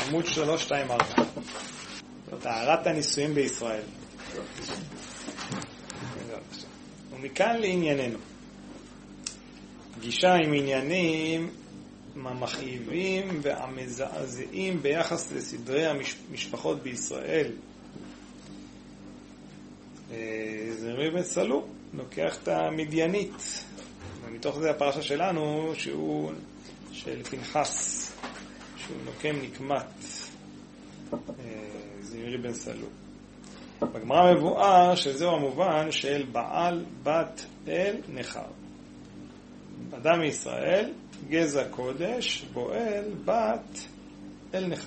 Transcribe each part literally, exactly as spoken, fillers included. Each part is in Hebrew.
עמוד שלוש שתיים ארבע. זאת הערת הנישואים בישראל. ומכאן לענייננו. פגישה עם עניינים המכאיבים והמזעזעים ביחס לסדרי המשפחות בישראל. זמרי בן סלו לוקח את המדיינית, ומתוך זה הפרשה שלנו שהוא של פנחס, שהוא נוקם נקמת, זמרי בן סלו. בגמרא מבואר שזהו המובן של בעל בת אל נחר. אדם מישראל, גזע קודש, בועל בת אל נחר.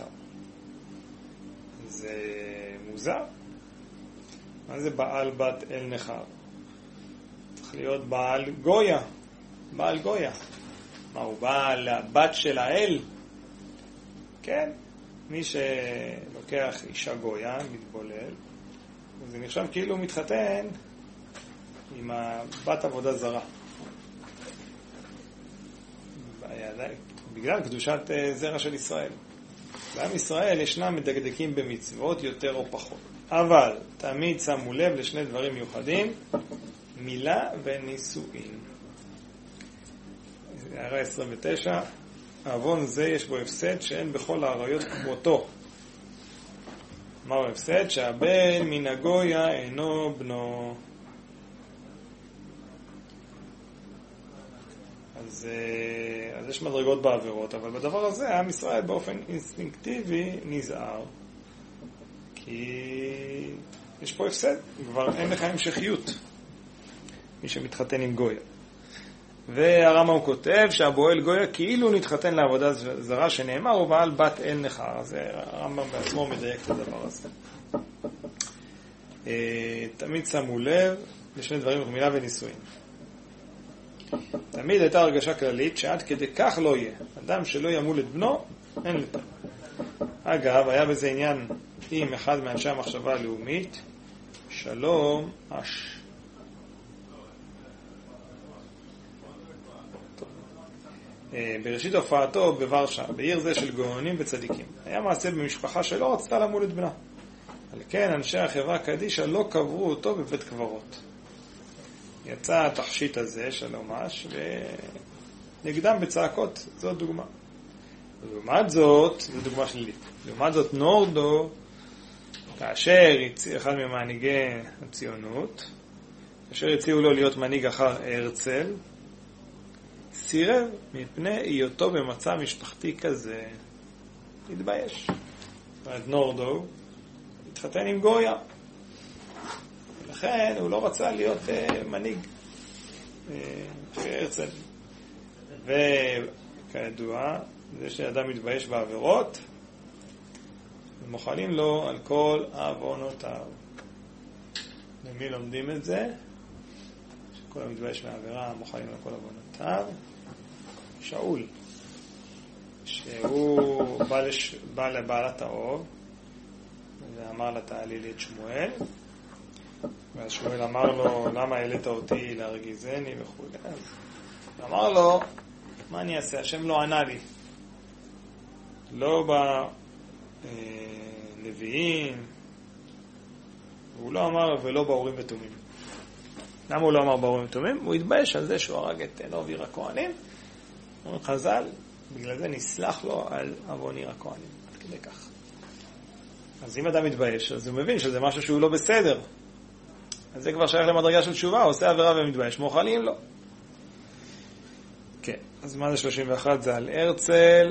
זה מוזר. מה זה בעל בת אל נחר? צריך להיות בעל גויה. בעל גויה. מה, הוא בעל הבת של האל? כן. מי שלוקח אישה גויה, מתבולל, זה נחשב כאילו הוא מתחתן עם הבת עבודה זרה. בגלל קדושת זרע של ישראל. בעם ישראל ישנם מדקדקים במצוות יותר או פחות. אבל תמיד שמו לב לשני דברים מיוחדים, מילה ונישואין. הערה עשרים ותשע, העוון זה יש בו הפסד שאין בכל העריות כמותו. מהו הפסד? שהבן מן הגויה אינו בנו. אז, אז יש מדרגות בעבירות, אבל בדבר הזה עם ישראל באופן אינסטינקטיבי נזהר, כי יש פה הפסד, כבר אין לך המשכיות מי שמתחתן עם גויה. והרמב"ם כותב שהבועל גויה כאילו נתחתן לעבודה זרה, שנאמר הוא בעל בת אל נחר. אז הרמב"ם בעצמו מדייק את הדבר הזה. תמיד שמו לב לשני דברים, מילה ונישואין. תמיד הייתה הרגשה כללית שעד כדי כך לא יהיה. אדם שלא ימול את בנו, אין לפה. אגב, היה בזה עניין עם אחד מאנשי המחשבה הלאומית, שלום אש. בראשית הופעתו בוורשה, בעיר זה של גאונים וצדיקים, היה מעשה במשפחה שלא רצתה למול את בנה. על כן אנשי החברה קדישה לא קברו אותו בבית קברות. יצא התכשיט הזה של ממש ונגדם בצעקות. זאת דוגמה. לעומת זאת, זו דוגמה שלילית. לעומת זאת נורדו, כאשר הציע אחד ממנהיגי הציונות, כאשר הציעו לו להיות מנהיג אחר הרצל, סירב מפני היותו במצב משפחתי כזה. התבייש. זאת אומרת, נורדו התחתן עם גויה. ולכן הוא לא רצה להיות uh, מנהיג uh, אחרי הרצל. וכידוע, זה שאדם מתבייש בעבירות, ומוכנים לו על כל עוונותיו. למי לומדים את זה? שכל המתבייש מהעבירה מוכנים על כל עוונותיו. שאול, שהוא בא, לש... בא לבעלת האוב, ואמר לה תעלי את שמואל, ואז שמואל אמר לו, למה העלית אותי להרגיזני וכו'. אז אמר לו, מה אני אעשה? השם לא ענה לי. לא בנביאים, הוא לא אמר ולא באורים ותומים. למה הוא לא אמר באורים ותומים? הוא התבייש על זה שהוא הרג את נוב עיר הכהנים. הוא חז"ל, בגלל זה נסלח לו על עוון עיר הכהנים. עד כדי כך. אז אם אדם מתבייש, אז הוא מבין שזה משהו שהוא לא בסדר. אז זה כבר שייך למדרגה של תשובה, עושה עבירה ומתבייש, מוכלים לו. כן, אז מה זה שלושים ואחת? זה על הרצל.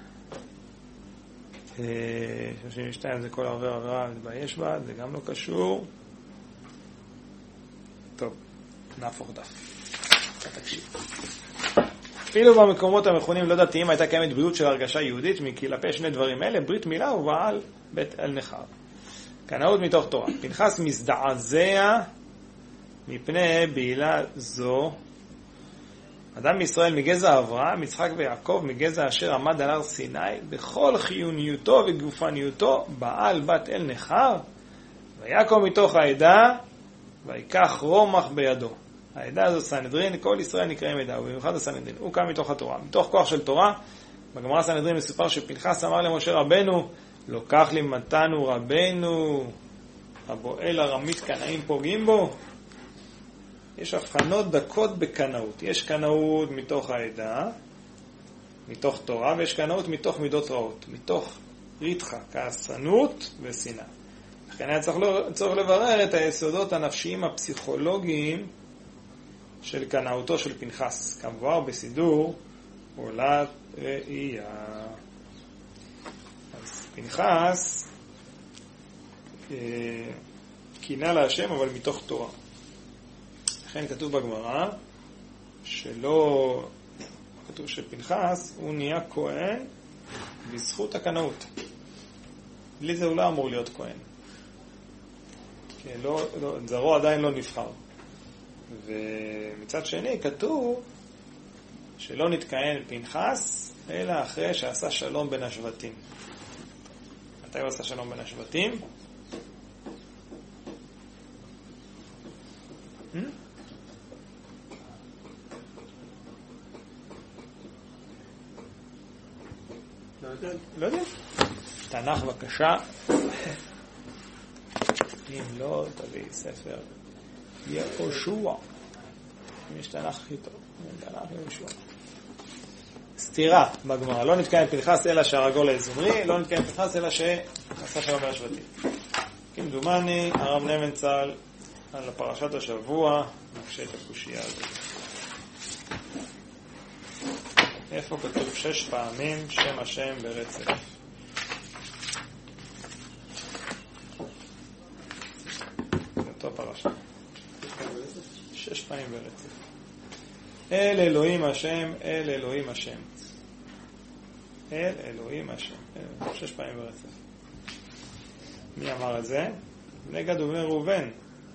שלושים ושתיים זה כל העובר עבירה ומתבייש בה, זה גם לא קשור. טוב, נהפוך דף. תקשיב. אפילו במקומות המכונים לא דתיים הייתה קיימת בריאות של הרגשה יהודית מכלפי שני דברים אלה, ברית מילה ובעל בית אל נחר. כנאות מתוך תורה. פנחס מזדעזע מפני בעילה זו. אדם מישראל מגזע אברהם, יצחק ויעקב, מגזע אשר עמד על הר סיני, בכל חיוניותו וגופניותו, בעל בת אל נחר, ויקום מתוך העדה, ויקח רומח בידו. העדה הזו סנהדרין, כל ישראל נקראים עדה, ובמיוחד הסנהדרין. הוא קם מתוך התורה. מתוך כוח של תורה, בגמרא סנהדרין מסופר שפנחס אמר למשה רבנו, לוקח לי מתנו רבנו, הבועל הרמית קנאים פוגעים בו. יש הבחנות דקות בקנאות. יש קנאות מתוך העדה, מתוך תורה, ויש קנאות מתוך מידות רעות, מתוך ריתחה, כעסנות ושנאה. לכן היה צריך, צריך לברר את היסודות הנפשיים הפסיכולוגיים של קנאותו של פנחס, כמובן בסידור עולת ראייה. אז פנחס אה, קינה להשם אבל מתוך תורה. לכן כתוב בגמרא שלא, כתוב שפנחס הוא נהיה כהן בזכות הקנאות. בלי זה הוא לא אמור להיות כהן. כי לא, לא, זרוע עדיין לא נבחר. ומצד שני כתוב שלא נתכהן פנחס אלא אחרי שעשה שלום בין השבטים. מתי הוא עשה שלום בין השבטים? Hmm? לא יודע. תנ"ך בבקשה. אם לא, תביא ספר יהושע. אם יש תנ"ך הכי טוב. תנ"ך יהושע. סתירה בגמרא. לא נתקיים פנחס אלא שהרגו לזמרי, לא נתקיים פנחס אלא שעשה שלום בין השבטים. כמדומני, הרב נבנצל על הפרשת השבוע נפשט את הקושייה הזאת. איפה כתוב שש פעמים שם השם ברצף? אותו פרשה. שש פעמים ברצף. אל אלוהים השם, אל אלוהים השם. אל אלוהים השם. שש פעמים ברצף. מי אמר את זה? בני גד ובני ראובן.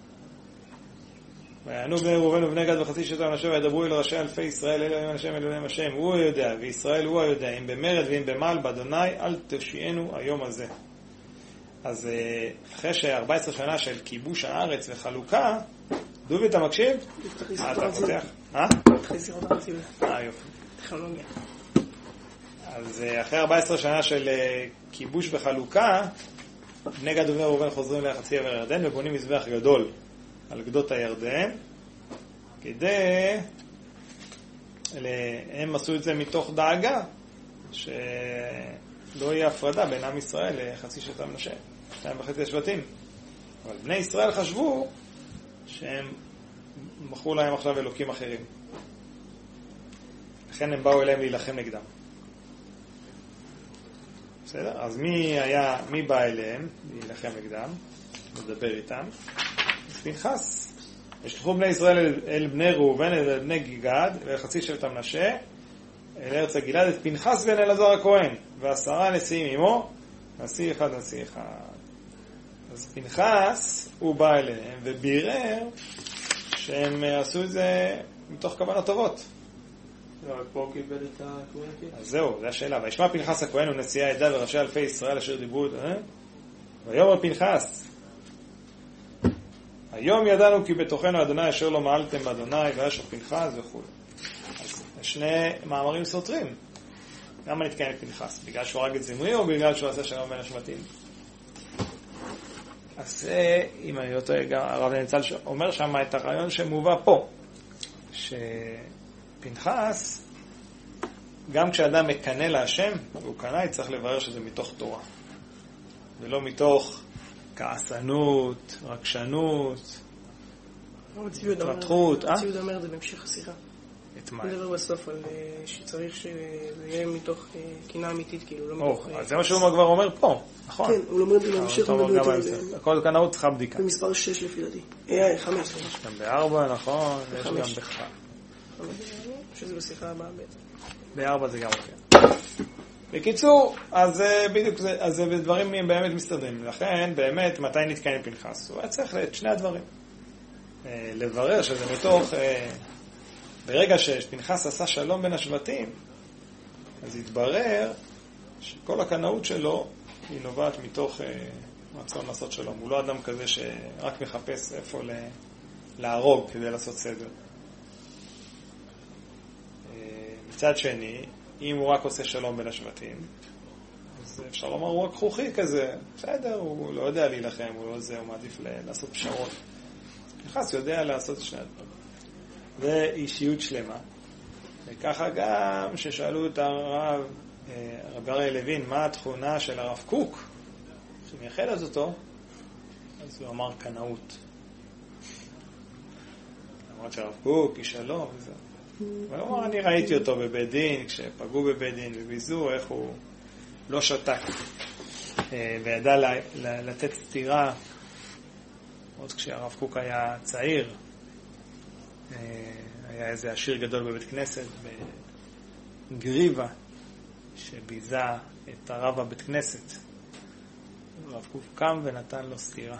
ויענו בני ראובן ובני גד וחצי שבטי מנשה וידברו אל ראשי אלפי ישראל, אל אלוהים השם, אל אלוהים השם. הוא יודע, וישראל הוא יודע, אם במרד ואם במעל באדוני, אל תושיענו היום הזה. אז אחרי ש-ארבע עשרה שנה של כיבוש הארץ וחלוקה, דובי, אתה מקשיב? מה אתה פותח? אה? אה, יופי. טכנולוגיה. אז אחרי ארבע עשרה שנה של כיבוש וחלוקה, בני גד ובני ראובן חוזרים לחצי עבר ירדן ובונים מזבח גדול על גדות הירדן, כדי, הם עשו את זה מתוך דאגה, שלא יהיה הפרדה בין עם ישראל לחצי שבטי מנשה, שתיים וחצי שבטים. אבל בני ישראל חשבו שהם מכרו להם עכשיו אלוקים אחרים. לכן הם באו אליהם להילחם נגדם. בסדר? אז מי היה, מי בא אליהם להילחם נגדם? לדבר איתם. פנחס. ישלחו בני ישראל אל, אל בני ראובן, אל בני גד, וחצי שבט מנשה, אל ארץ הגלעד, את פנחס בן אלעזר הכהן, ועשרה נשיאים עמו, נשיא אחד, נשיא אחד. אז פנחס, הוא בא אליהם, ובירר שהם עשו את זה מתוך כוונות טובות. לא, פה קיבל את הכהן? אז זהו, זו השאלה. וישמע פנחס הכהן ונשיאי העדה וראשי אלפי ישראל אשר דיברו, אה? ויאמר פנחס, היום ידענו כי בתוכנו אדוני אשר לא מעלתם באדוני וישב פנחס וכו'. אז שני מאמרים סותרים. למה נתקיים פנחס? בגלל שהוא הרג את זמרי או בגלל שהוא עשה שלום בין השבטים? אז אם אני לא טועה, גם הרב נבנצל אומר שם את הרעיון שמובא פה, שפנחס, גם כשאדם מקנה להשם, והוא קנה, צריך לברר שזה מתוך תורה, ולא מתוך כעסנות, רגשנות, התרתחות. ציוד אומר את זה בהמשך השיחה. את מה? נדבר בסוף על שצריך שזה יהיה מתוך קינה אמיתית, כאילו, לא מתוך... אז זה מה שהוא כבר אומר פה, נכון? כן, הוא לומד בהמשך ומדבר את זה. הכל קנאות צריכה בדיקה. במספר שש לפי דעתי. אה, חמש. גם בארבע, נכון, יש גם בחמש. שזה בשיחה הבאה בעצם. בארבע זה גם כן. בקיצור, אז בדיוק זה, אז דברים באמת מסתדרים. לכן, באמת, מתי נתקיים פנחס? הוא היה צריך את שני הדברים. לברר שזה מתוך... ברגע שפנחס עשה שלום בין השבטים, אז התברר שכל הקנאות שלו היא נובעת מתוך רצון לעשות שלום. הוא לא אדם כזה שרק מחפש איפה להרוג כדי לעשות סדר. מצד שני, אם הוא רק עושה שלום בין השבטים, אז אפשר לומר, הוא רק חוכי כזה, בסדר, הוא לא יודע להילחם, הוא לא זה, הוא מעדיף לעשות פשרות. פנחס יודע לעשות את שני הדברים. זה אישיות שלמה. וככה גם ששאלו את הרב, רבי אריה לוין, מה התכונה של הרב קוק, שמייחדת אותו, אז הוא אמר קנאות. למרות שהרב קוק, איש שלום וזה. והוא אמר, אני ראיתי אותו בבית דין, כשפגעו בבית דין וביזו, איך הוא לא שתק, וידע לתת סתירה, עוד כשהרב קוק היה צעיר, היה איזה עשיר גדול בבית כנסת, בגריבה, שביזה את הרב הבית כנסת. הרב קוק קם ונתן לו סתירה.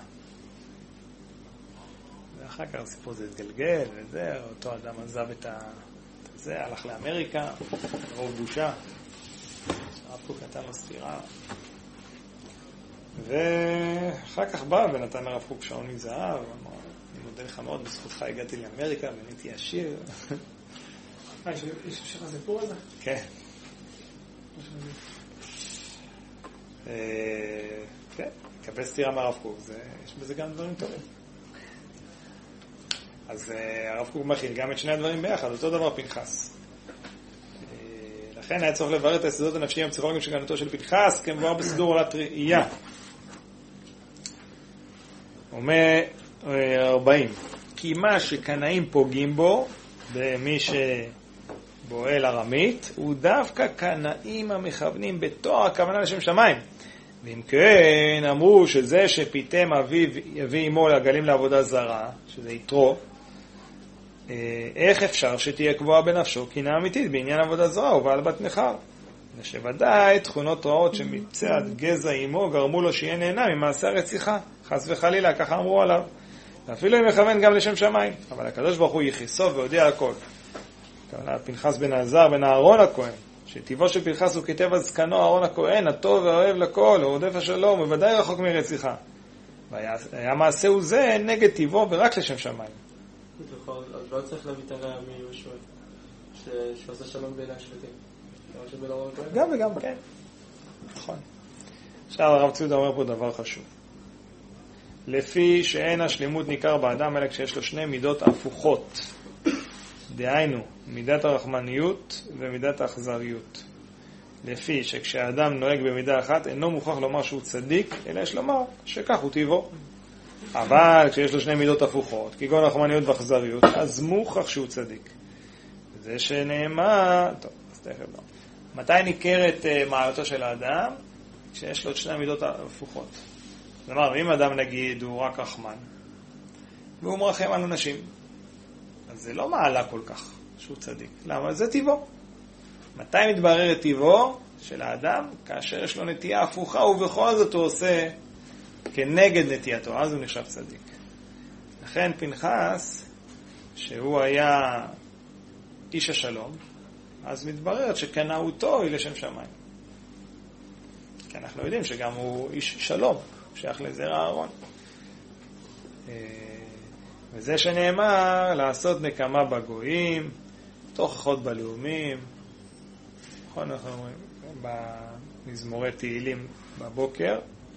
ואחר כך הסיפור זה התגלגל, וזה, אותו אדם עזב את זה, הלך לאמריקה, רוב בושה. הרב קוק נתן לו סתירה. ואחר כך בא ונתן לרב קוק שעון מזהב, אמר, אני מודה לך מאוד, בזכותך הגעתי לאמריקה ונהייתי עשיר. אה, יש לך סיפור הזה? כן. כן, לקבל סתירה מהרב קוק, יש בזה גם דברים טובים. אז הרב קוק מכיל גם את שני הדברים ביחד, אותו דבר פנחס. לכן היה צריך לברר את היסודות הנפשיים הפסיכולוגיים של גאונותו של פנחס, כמבואר בסידור עולת ראייה. אומר ארבעים, כי מה שקנאים פוגעים בו, במי שבועל ארמית, הוא דווקא קנאים המכוונים בתואר הכוונה לשם שמיים. ואם כן, אמרו שזה שפיתם אביו יביא עמו לגלים לעבודה זרה, שזה יתרו, איך אפשר שתהיה קבועה בנפשו קינה אמיתית בעניין עבודה זרה ובעל בת נכר? ושודאי תכונות רעות שמצד גזע עמו גרמו לו שיהיה נהנה ממעשה הרציחה, חס וחלילה, ככה אמרו עליו. ואפילו אם מכוון גם לשם שמיים, אבל הקדוש ברוך הוא יחיסו והודיע הכל. פנחס בן עזר בן אהרון הכהן, שטבעו של פנחס הוא כטבע זקנו אהרון הכהן, הטוב והאוהב לכל, הרודף השלום, ובוודאי רחוק מרציחה. והיה מעשהו זה נגד טבעו ורק לשם שמיים. אז לא צריך להביא את הרע מיהושע שעושה שלום בין השבטים. גם וגם, כן. נכון. עכשיו הרב צודה אומר פה דבר חשוב. לפי שאין השלימות ניכר באדם אלא כשיש לו שני מידות הפוכות. דהיינו, מידת הרחמניות ומידת האכזריות. לפי שכשהאדם נוהג במידה אחת אינו מוכרח לומר שהוא צדיק, אלא יש לומר שכך הוא טבעו. אבל כשיש לו שני מידות הפוכות, כגון רחמניות ואכזריות, אז מוכרח שהוא צדיק. זה שנאמר, טוב, אז תכף לא. מתי ניכרת uh, מעלתו של האדם? כשיש לו את שני מידות הפוכות. זאת אומרת, אם אדם נגיד הוא רק רחמן, והוא מרחם על אנשים, אז זה לא מעלה כל כך שהוא צדיק. למה? זה טבעו. מתי מתברר את טבעו של האדם? כאשר יש לו נטייה הפוכה, ובכל זאת הוא עושה כנגד נטייתו, אז הוא נחשב צדיק. לכן פנחס, שהוא היה איש השלום, אז מתברר שקנאותו היא לשם שמיים. כי אנחנו יודעים שגם הוא איש שלום, שייך לזרע אהרון. וזה שנאמר, לעשות נקמה בגויים, תוכחות בלאומים, נכון, אנחנו אומרים, במזמורי תהילים בבוקר,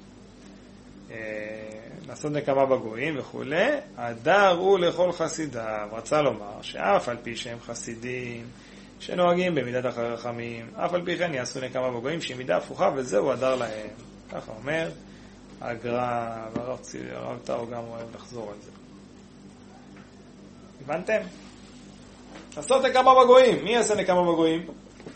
לעשות נקמה בגויים וכו'. הדר הוא לכל חסידיו. רצה לומר שאף על פי שהם חסידים שנוהגים במידת החכמים, אף על פי כן יעשו נקמה בגויים שהיא מידה הפוכה, וזהו הדר להם. ככה אומר הגר"א, והרב טאו גם אוהב לחזור על זה. הבנתם? לעשות נקמה בגויים. מי יעשה נקמה בגויים?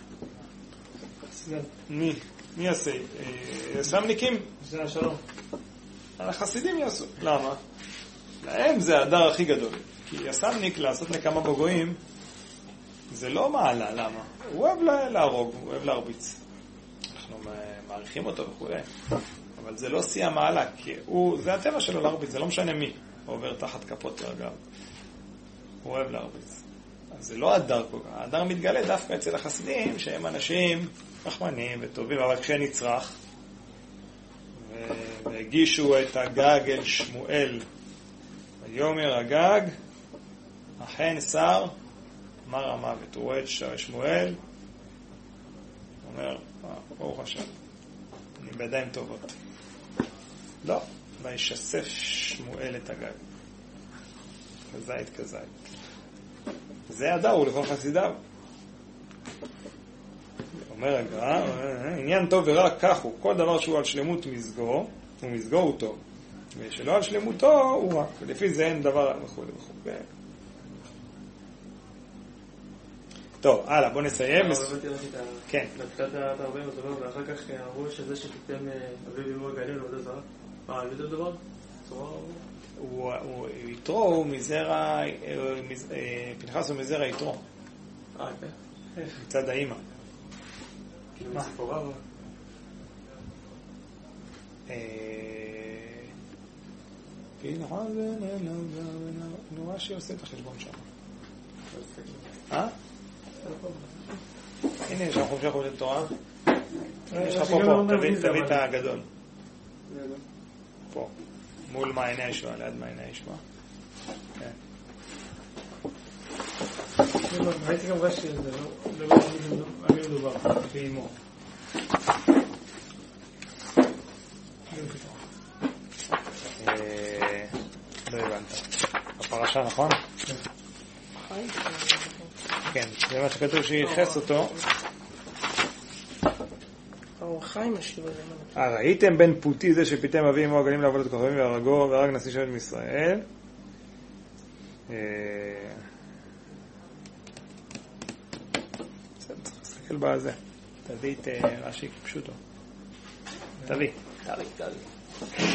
מי? מי יעשה? סמניקים? זה השלום. החסידים יעשו. למה? להם זה הדר הכי גדול. כי הסמניק לעשות נקמה בגויים זה לא מעלה. למה? הוא אוהב להרוג, הוא אוהב להרביץ. אנחנו מעריכים אותו וכו'. אבל זה לא שיא המעלה, כי הוא, זה הטבע שלו להרביץ, זה לא משנה מי. הוא עובר תחת כפות רגליו. הוא אוהב להרביץ. אז זה לא הדר כל כך. הדר מתגלה דווקא אצל החסידים, שהם אנשים רחמנים וטובים, אבל כשנצרך, והגישו את הגג אל שמואל, ויאמר הגג, אכן שר מר המוות. הוא רואה את שמואל, אומר, ברוך השם, אני בידיים טובות. לא, וישסף שמואל את הגג. כזית כזית. זה הדר הוא לכל חסידיו. אומר הגר"א, עניין טוב ורע כך הוא, כל דבר שהוא על שלמות מזגו, הוא מזגו הוא טוב. ושלא על שלמותו הוא רע. ולפי זה אין דבר וכו' וכו'. טוב, הלאה, בוא נסיים. כן. נתקעת את הרבה מטובה, ואחר כך אמרו שזה שפיתם אביב אימו הגלים לעבודה זרה. מה, על איזה דבר? הוא יתרו, הוא מזרע, פנחס הוא מזרע יתרו. אה, כן. מצד האמא. כאילו מציפורה? פנחס נו, רש"י עושה את החשבון שם. אה? הנה, יש לך חופשה חופשת תורה. יש לך פה פה, תביא את הגדול. פה, מול מעייני הישועה, ליד מעייני הישועה. כן. הייתי גם רש"י על זה, לא אני מדובר, באימו. לא הבנת. הפרשה, נכון? כן, זה מה שכתוב שייחס אותו. חיים משהו בזה. ראיתם בן פוטי זה שפיתם אבי אמו הגלים לעבוד את כוכבים והרגו והרג נשיא שבט מישראל. צריך להסתכל בזה. תביא את רש"י פשוטו. תביא. תביא, תביא.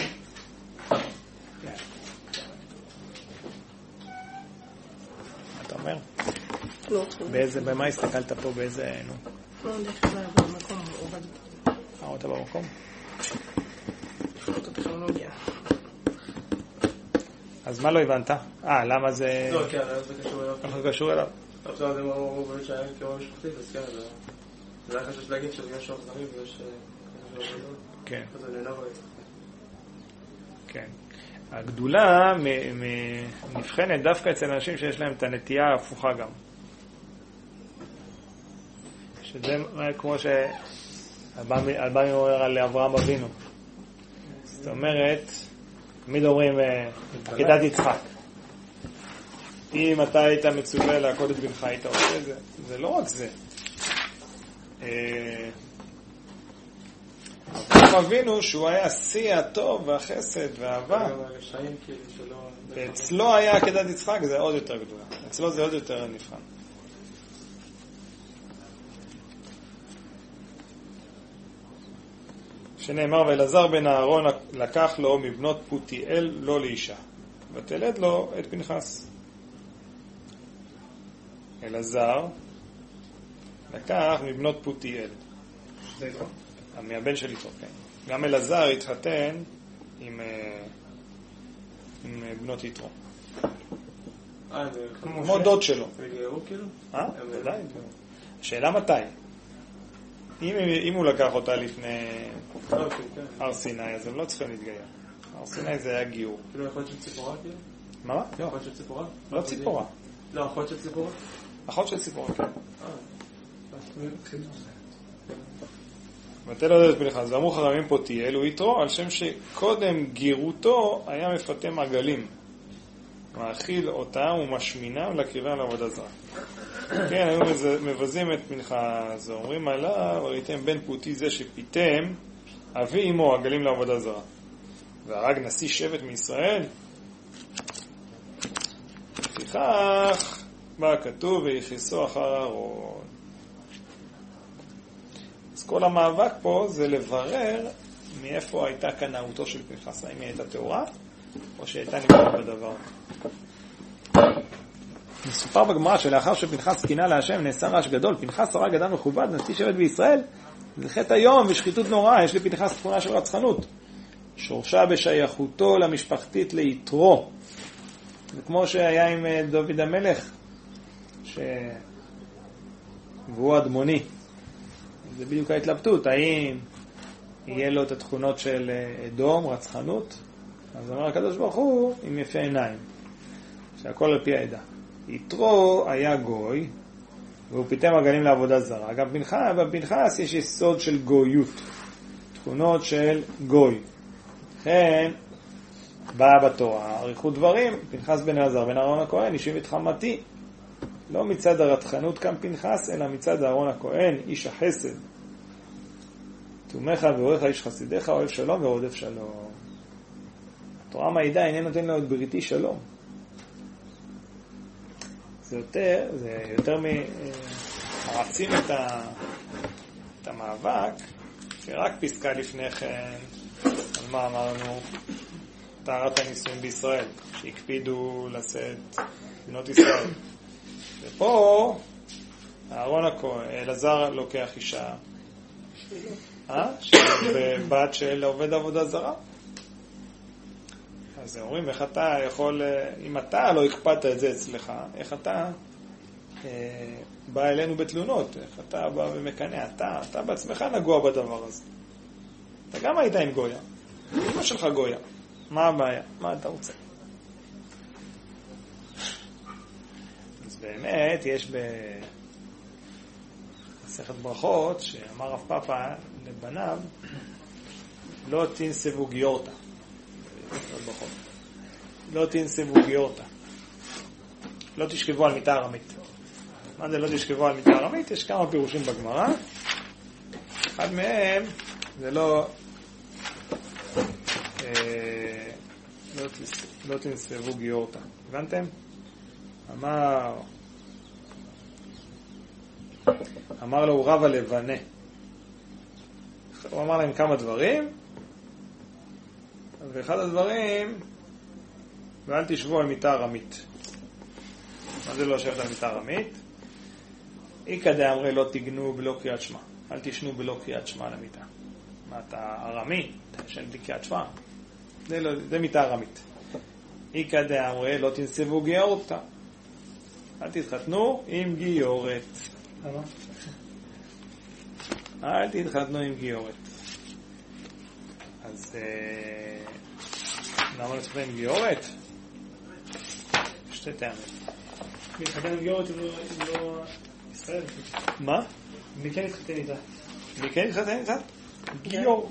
מה אתה אומר? לא. באיזה, במה הסתכלת פה? באיזה, נו? לא יודע שזה במקום, עובד. אה, אותה במקום? זאת הטכנולוגיה. אז מה לא הבנת? אה, למה זה... לא, כן, זה קשור אליו. זה קשור אליו. עכשיו זה אמרו באמת שהיה קרוב משפחתית, אז כן, זה היה חשש להגיד שזה יש אוכזרים ויש... כן. אז זה נהנה בית. כן. הגדולה נבחנת דווקא אצל אנשים שיש להם את הנטייה ההפוכה גם. שזה כמו שאלבמי אומר על אברהם אבינו. זאת אומרת, תמיד אומרים, עקדת יצחק. אם אתה היית מצווה לעקוד את בנך, היית עושה את זה. זה לא רק זה. אברהם אבינו שהוא היה שיא הטוב והחסד והאהבה. ואצלו היה עקדת יצחק, זה עוד יותר גדולה. אצלו זה עוד יותר נבחן. שנאמר, ואלעזר בן אהרון לקח לו מבנות פותיאל לא לאישה, ותלד לו את פנחס. אלעזר לקח מבנות פותיאל. זה יתרו? מהבן של יתרו, כן. גם אלעזר התחתן עם, עם בנות יתרו. אה, כמו דוד שלו. והתגיירו כאילו? אה? ודאי. השאלה מתי? אם, אם הוא לקח אותה לפני הר סיני, אז הם לא צריכים להתגייר. הר סיני זה היה גיור. כאילו אחות של ציפורה כאילו? מה? לא. אחות של ציפורה? לא ציפורה. לא, אחות של ציפורה? אחות של ציפורה, כן. אה. ותלד את פנחס, ואמרו חכמים פותיאל הוא יתרו, על שם שקודם גירותו היה מפתה מעגלים. מאכיל אותם ומשמינם להקריבם לעבודה זרה. כן, היו מבזים את פנחס, אומרים עליו, ראיתם בן פוטי זה שפיתם, אבי אמו עגלים לעבודה זרה. והרג נשיא שבט מישראל. לפיכך בא כתוב ויחסו אחר אהרון. אז כל המאבק פה זה לברר מאיפה הייתה קנאותו של פנחס, האם היא הייתה תאורה או שהייתה נמכרת בדבר. מסופר בגמרא שלאחר שפנחס קינה להשם נעשה רעש גדול, פנחס הרג אדם מכובד, נשיא שבט בישראל, זה חטא היום ושחיתות נוראה, יש לפנחס תכונה של רצחנות. שורשה בשייכותו למשפחתית ליתרו. זה כמו שהיה עם דוד המלך, ש... והוא אדמוני. זה בדיוק ההתלבטות, האם יהיה לו את התכונות של אדום, רצחנות? אז אומר הקדוש ברוך הוא, עם יפי עיניים. שהכל על פי העדה. יתרו היה גוי, והוא פיתם עגלים לעבודה זרה. גם פנחס, בפנחס יש יסוד של גויות, תכונות של גוי. לכן, באה בתורה, עריכות דברים, פנחס בן אלעזר בן אהרון הכהן, השיב את חמתי. לא מצד הרתחנות כאן פנחס, אלא מצד אהרון הכהן, איש החסד. תומך ואורך איש חסידיך, אוהב שלום ורודף שלום. התורה מעידה, הנה נותן לו את בריתי שלום. זה יותר, זה יותר מעצים את, ה, את המאבק, שרק פסקה לפני כן, על מה אמרנו, טהרת הנישואים בישראל, שהקפידו לשאת בנות ישראל. ופה, אהרון הכהן, אלעזר לוקח אישה, אה? בת של עובד עבודה זרה. אז אומרים, איך אתה יכול, אם אתה לא הקפדת את זה אצלך, איך אתה אה, בא אלינו בתלונות, איך אתה בא ומקנא, אתה, אתה בעצמך נגוע בדבר הזה. אתה גם היית עם גויה, אמא שלך גויה, מה הבעיה? מה אתה רוצה? אז באמת יש במסכת ברכות שאמר רב פאפא לבניו, לא תנסבו גיורתא. לא תנסבו גיורתא. לא תשכבו על מיטה ארמית. מה זה לא תשכבו על מיטה ארמית? יש כמה פירושים בגמרא. אחד מהם זה לא אה, לא, לא תנסבו גיורתא. הבנתם? אמר אמר לו רב הלבנה. הוא אמר להם כמה דברים, ואחד הדברים, ואל תשבו על מיטה ארמית. מה זה לא לשבת על מיטה ארמית? איקא דאמרי לא תגנו בלא קריאת שמע. אל תשנו בלא קריאת שמע למיטה. מה אתה ארמי? אתה ישן בלי קריאת שמע. זה, לא, זה מיטה ארמית. איקא דאמרי לא תנסבו גיורתא. אל תתחתנו עם גיורת. למה? אל תתחתנו עם גיורת. אז למה נתחתן עם גיורת? שתי טעמים. להתחתן עם גיורת אם לא ישראל. מה? מי כן התחתן איתה? מי כן התחתן איתה? גיור.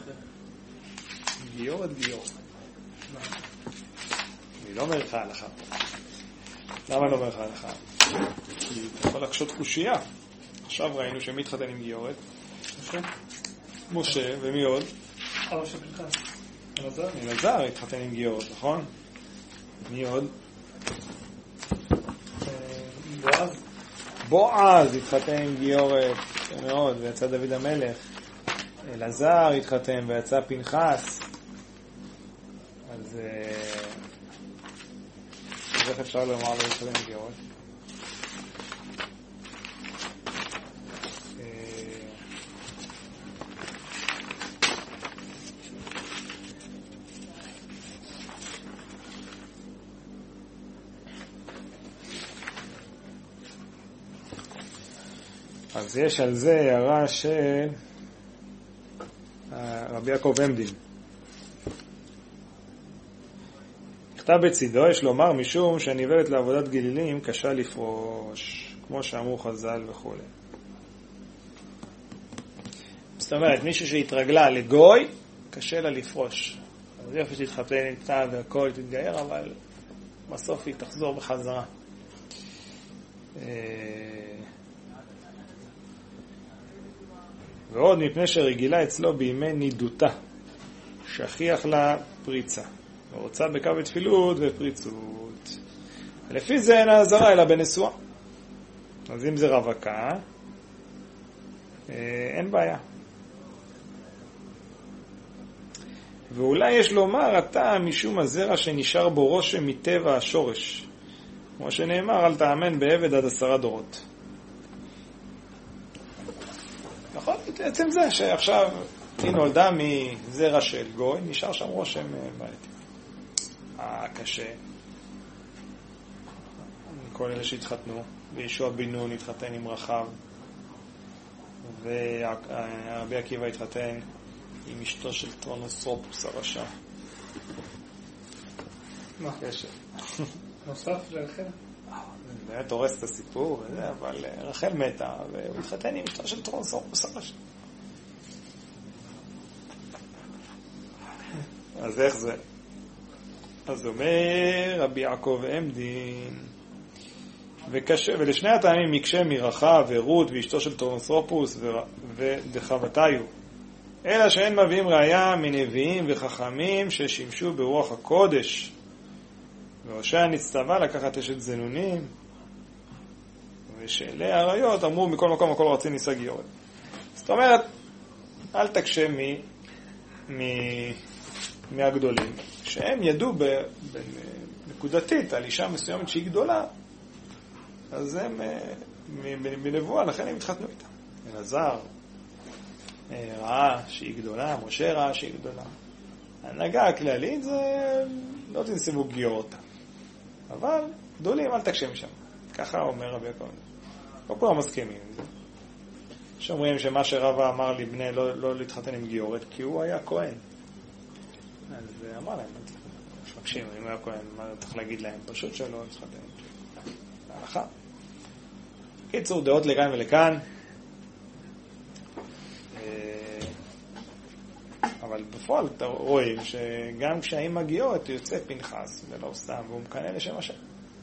גיורת. גיורת גיור. אני לא אומר לך הלכה. למה לא אומר לך הלכה? כי אתה יכול לחשוד קושייה. עכשיו ראינו שמי התחתן עם גיורת? משה. משה, ומי עוד? אבא של פנחס. אלעזר? אלעזר התחתן עם גיורת, נכון? מי עוד? בועז. בועז התחתן עם גיורת מאוד, ויצא דוד המלך. אלעזר התחתן ויצא פנחס. אז איך אפשר לומר לו להתחתן עם גיורת? אז יש על זה הערה של רבי יעקב עמדין. נכתב בצידו, יש לומר משום שהניבלת לעבודת גלילים קשה לפרוש, כמו שאמרו חז"ל וכו'. זאת אומרת, מישהו שהתרגלה לגוי, קשה לה לפרוש. אז יופי שתתחתן איתה והכל תתגייר, אבל בסוף היא תחזור בחזרה. ועוד מפני שרגילה אצלו בימי נידותה, שכיח לה פריצה, ורוצה בקו תפילות ופריצות. לפי זה אין העזרה אלא בנשואה. אז אם זה רווקה, אין בעיה. ואולי יש לומר, אתה משום הזרע שנשאר בו רושם מטבע השורש, כמו שנאמר, אל תאמן בעבד עד עשרה דורות. נכון? בעצם זה שעכשיו היא נולדה מזרע של גוי, נשאר שם רושם בעייתי. הקשה. כל אלה שהתחתנו, וישוע בן נון התחתן עם רחב, ורבי עקיבא התחתן עם אשתו של טרונוסופוס הרשע. מה? קשה. נוסף לרחל? באמת הורס את הסיפור וזה, אבל רחל מתה, והוא התחתן עם אשתו של טרונוסורפוס הראשון. אז איך זה? אז אומר רבי יעקב עמדין, וקשה, ולשני הטעמים מקשה מרחה ורות ואשתו של טרונוסורפוס ודחבתיו, אלא שאין מביאים ראיה מנביאים וחכמים ששימשו ברוח הקודש. והושע נצטווה לקחת אשת זנונים, ושאלי העריות אמרו מכל מקום הכל רצי נישא גיורת. זאת אומרת, אל תקשה מ, מ, מהגדולים, שהם ידעו בנקודתית על אישה מסוימת שהיא גדולה, אז הם בנבואה, לכן הם התחתנו איתה. אלעזר ראה שהיא גדולה, משה ראה שהיא גדולה. ההנהגה הכללית זה לא תנסבו גיורות, אבל גדולים אל תקשה משם. ככה אומר רבי יעקב. לא כולם מסכימים עם זה. שאומרים שמה שרבא אמר לבני לא, לא להתחתן עם גיורת, כי הוא היה כהן. אז אמר להם, שמקשים, אם הוא היה כהן, מה צריך להגיד להם? פשוט שלא להתחתן. להלכה. קיצור, דעות לכאן ולכאן. אבל בפועל אתה רואים שגם כשהאמא גיורת יוצא פנחס ולא סתם, והוא מקנא לשם השם.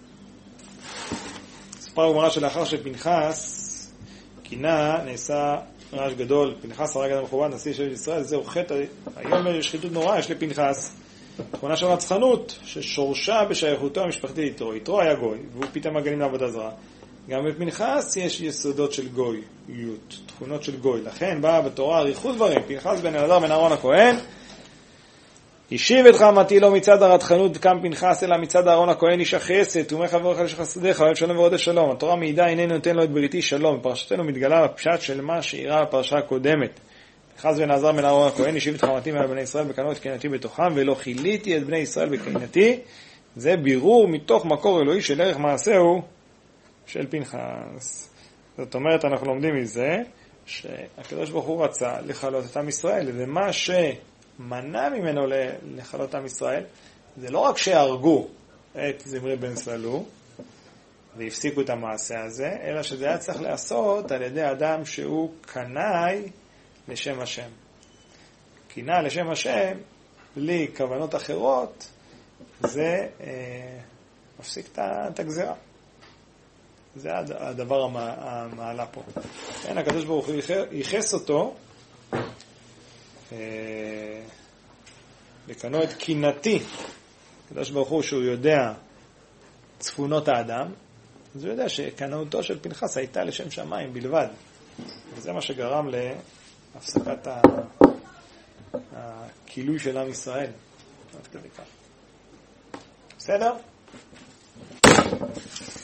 ספר גמרא שלאחר שפנחס קינה נעשה רעש גדול, פנחס הרג אדם מכובד נשיא של ישראל, זהו חטא, היום יש שחיתות נוראה, יש לפנחס תכונה של רצחנות ששורשה בשייכותו המשפחתי ליתרו. יתרו היה גוי והוא פתאום מגנים לעבודה זרה. גם בפנחס יש יסודות של גויות, תכונות של גוי. לכן באה בתורה אריכות דברים. פנחס בן אלעזר בן אהרון הכהן, השיב את חמתי לו מצד הרתחנות קם פנחס אלא מצד אהרון הכהן איש החסד, תומך חברך איש חסדיך, אוהב שלום ועוד שלום. התורה מעידה איננו נותן לו את בריתי שלום. בפרשתנו מתגלה בפשט של מה שאירע בפרשה הקודמת. פנחס בן אלעזר בן אהרון הכהן השיב את חמתי מעל בני ישראל בקנו את קהינתי בתוכם, ולא חיליתי את בני ישראל בקהינתי. זה בירור מתוך מקור אלוהי של ערך מעשהו של פנחס. זאת אומרת, אנחנו לומדים מזה שהקדוש ברוך הוא רצה לחלות את עם ישראל, ומה שמנע ממנו לחלות את עם ישראל זה לא רק שהרגו את זמרי בן סלו והפסיקו את המעשה הזה, אלא שזה היה צריך לעשות על ידי אדם שהוא קנאי לשם השם. קנאה לשם השם בלי כוונות אחרות זה אה, מפסיק את הגזירה. זה הדבר המעלה פה. כן, הקדוש ברוך הוא ייחס אותו לקנו את קינתי. הקדוש ברוך הוא שהוא יודע צפונות האדם, אז הוא יודע שקנאותו של פנחס הייתה לשם שמיים בלבד. וזה מה שגרם להפסקת הכילוי של עם ישראל. בסדר?